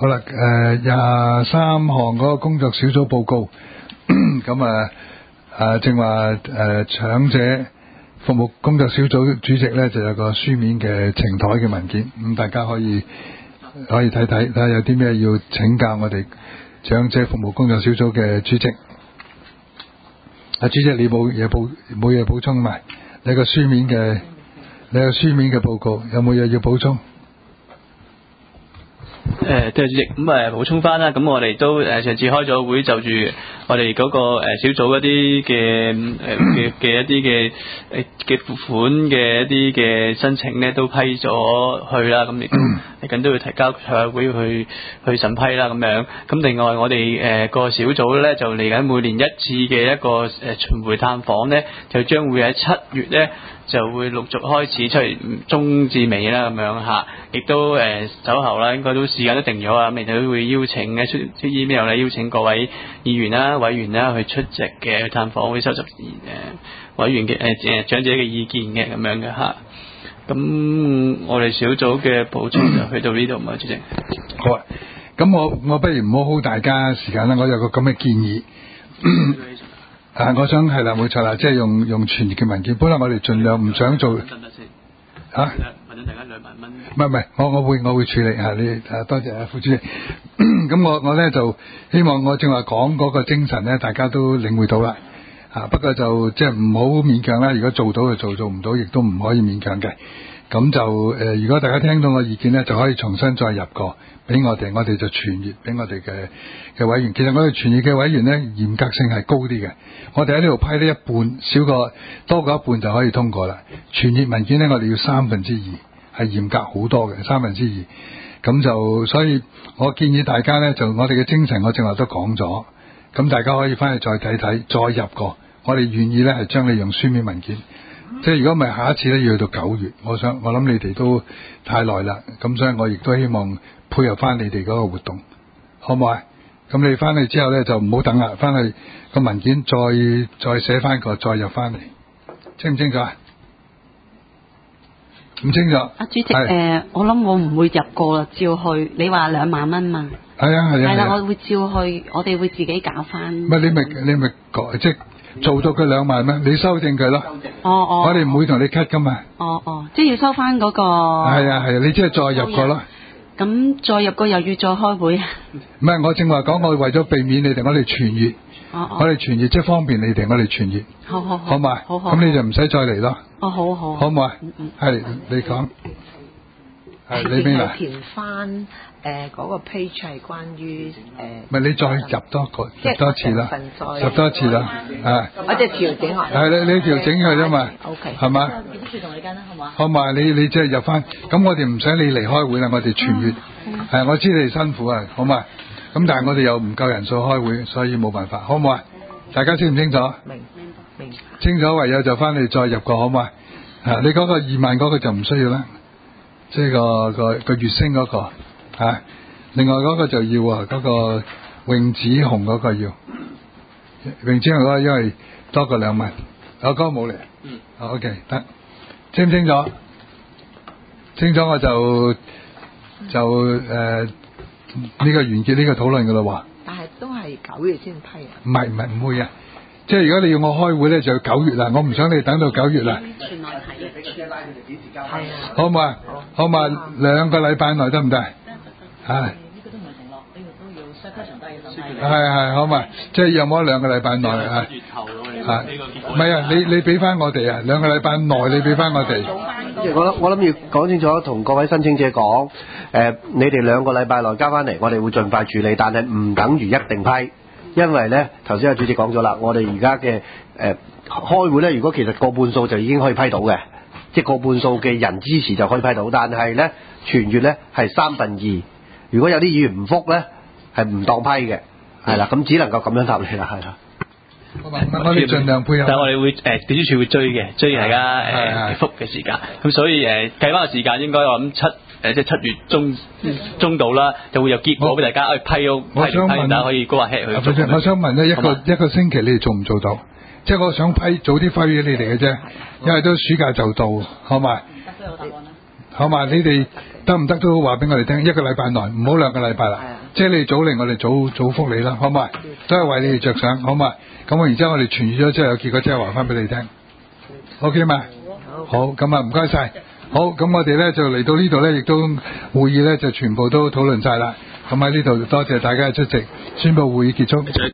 好啦，23項嗰個工作小組報告，咁正話長者服務工作小組主席咧就有個書面嘅呈台嘅文件，咁大家可以睇下有啲咩要請教我哋長者服務工作小組嘅主席。主席你冇嘢補充嘛？你個書面嘅報告有冇嘢要補充？ 對主席，咁補充翻啦，咁我哋都上次開咗會，就住我哋嗰個小組一啲嘅一啲嘅付款嘅一啲嘅申請咧，都批咗去啦，咁亦都嚟緊都要提交財委會去審批啦，咁樣。咁另外我哋個小組咧就嚟緊每年一次嘅一個巡迴探訪咧，就將會喺7月咧就會陸續開始，7月中至尾啦，咁樣嚇，亦都稍後啦，應該都時間都定咗啊，咁亦都會邀請出 email 咧，邀請各位議員啦、委員啦去出席嘅探訪，會收集委員嘅長者嘅意見嘅咁樣嘅嚇。咁我哋小組嘅補充就去到呢度嘛，主席。 好啊，咁我不如唔好耗大家時間啦，我有個咁嘅建議。我想係啦，冇錯啦，即係用傳閱嘅文件。本來我哋盡量唔想做嚇。問咗大家2萬蚊。唔係，我會處理嚇你多謝副主席。咁我咧就希望我正話講嗰個精神咧，大家都領會到啦。不過就即係唔好勉強啦。如果做到就做唔到亦都唔可以勉強嘅。咁就如果大家聽到我意見咧，就可以重新再入過俾我哋就傳閱俾我哋嘅委員。其實我哋傳閱嘅委員咧，嚴格性係高啲嘅。我哋喺呢度批呢一半，多過一半就可以通過啦。傳閱文件咧，我哋要2/3，係嚴格好多嘅2/3。咁就所以我建議大家咧，就我哋嘅精神我正話都講咗，咁大家可以翻去再睇睇，再入過。我哋願意咧係將你用書面文件，即係如果唔係下一次咧要去到9月，我諗你哋都太耐啦，咁所以我亦都希望配合翻你哋嗰個活動，好唔好啊？咁你翻去之後咧就唔好等啦，翻去個文件再寫翻個，再入翻嚟，清唔清楚啊？唔清楚。 主席，我諗我唔會入過啦，照去。你話2萬蚊嘛？ 係啊。係啦， 我會照去，我哋會自己搞翻。 唔係你咪即係做到佢2萬蚊，你修正佢咯。 哦。 我哋唔會同你 cut 噶嘛。 哦，即係要收翻嗰個。 係啊，你即係再入過咯。 咁再入過又要再開會啊？ 唔係，我正話講，我為咗避免你哋，我哋傳閱。我哋傳閱即係方便你哋，我哋傳閱。好嘛？好。咁你就唔使再嚟咯。好。好唔好啊？係你講。係你邊啊？ 填翻嗰個 page 係關於唔係你再入多次啦，入多次啦， 我即係調整下。 係你調整佢啫嘛。OK。係嘛？ 記得同你跟啦，好嘛？ 好嘛？你即係入翻，咁我哋唔使你嚟開會啦，我哋傳閱。係我知你哋辛苦啊，好嘛？咁但係我哋又唔夠人數開會，所以冇辦法，好唔好啊？大家清唔清楚？明白。清楚，唯有就翻嚟再入過，好嘛？你嗰個2萬嗰個就唔需要啦，即係個月升嗰個另外嗰個就要嗰個泳子紅嗰個要，泳子紅嗰個因為多過2萬，嗰個冇嚟。OK 得，清唔清楚？清楚我就呢個完結呢個討論噶啦喎。 但係都係9月先批啊？ 唔會啊！即係如果你要我開會咧，就要9月啦。我唔想你等到9月啦。好唔好啊？好嘛，2個禮拜內得唔得？係。呢個都唔係承諾，呢個都要雙級上低嘅審批。係，好嘛，即係有冇2個禮拜內啊？唔係啊，你俾翻我哋啊，2個禮拜內你俾翻我哋。 我諗要講清楚，同各位申請者講，你哋2個禮拜內交翻嚟，我哋會盡快處理，但係唔等於一定批，因為咧頭先阿主席講咗啦，我哋而家嘅開會咧，如果其實過半數就已經可以批到嘅，即係過半數嘅人支持就可以批到，但係咧傳閱咧係2/3，如果有啲議員唔覆咧係唔當批嘅，係啦，咁只能夠咁樣答你啦，係啦。 我哋盡量配合， 但係我哋會秘書處會追大家覆嘅時間，咁所以計翻個時間應該我諗即係7月中到啦，就會有結果俾大家批大家可以go ahead去做。 我想問咧一個星期你哋做唔做到？即係我想早啲批俾你哋嘅啫，因為都暑假就到，好嘛？得都有答案啦。好嘛，你哋得唔得都話俾我哋聽，1個禮拜內，唔好2個禮拜啦。 即係你早嚟，我哋早復你啦，好嘛？都係為你哋着想，好嘛？咁我然之後我哋傳咗之後有結果之後話翻俾你聽 ，OK 嘛？好，咁啊唔該晒。好，咁我哋咧就嚟到呢度咧，亦都會議咧就全部都討論晒啦。咁喺呢度多謝大家嘅出席，宣佈會議結束。